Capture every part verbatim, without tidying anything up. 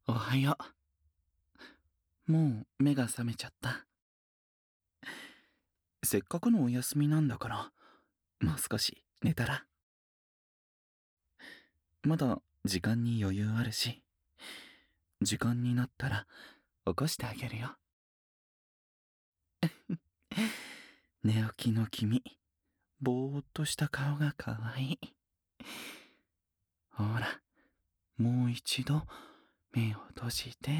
おはよう。もう目が覚めちゃった。せっかくのお休みなんだから、もう少し寝たら。まだ時間に余裕あるし、時間になったら起こしてあげるよ。寝起きの君、ぼーっとした顔がかわいい。ほら、もう一度目を閉じて。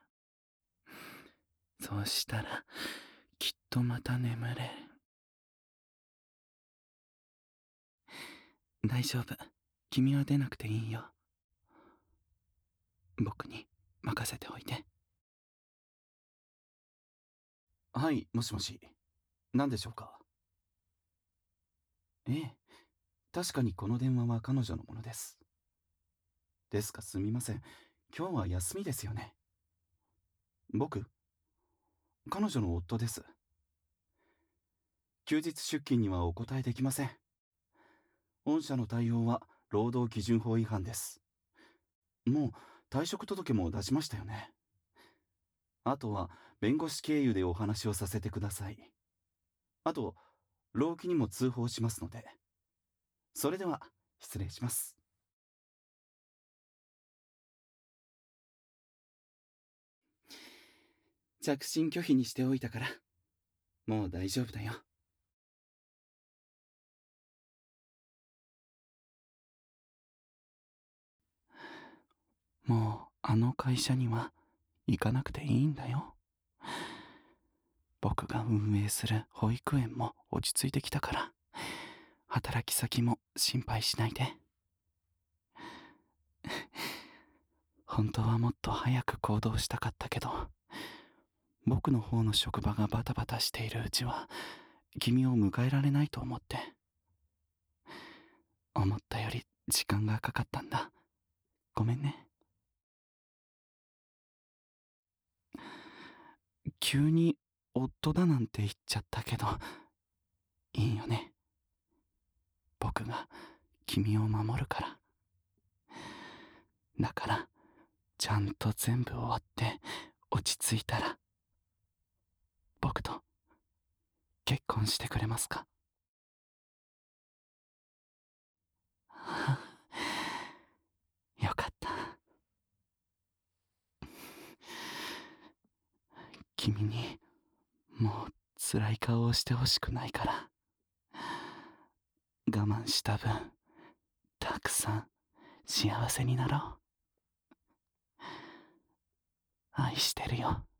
そうしたら、きっとまた眠れる。大丈夫。君は出なくていいよ。僕に任せておいて。 はい、もしもし。何でしょうか？ええ、確かにこの電話は彼女のものです。ですがすみません。今日は休みですよね。僕？彼女の夫です。休日出勤にはお答えできません。御社の対応は労働基準法違反です。もう退職届も出しましたよね。あとは弁護士経由でお話をさせてください。あと、労基にも通報しますので。それでは、失礼します。 着信拒否にしておいたから、もう大丈夫だよ。もうあの会社には行かなくていいんだよ。僕が運営する保育園も落ち着いてきたから、働き先も心配しないで。本当はもっと早く行動したかったけど、僕の方の職場がバタバタしているうちは、君を迎えられないと思って。思ったより時間がかかったんだ。ごめんね。急に夫だなんて言っちゃったけど、いいよね。僕が君を守るから。だから、ちゃんと全部終わって落ち着いたら、僕と結婚してくれますか？はあ、よかった。君にもう辛い顔をしてほしくないから。我慢した分、たくさん幸せになろう。愛してるよ。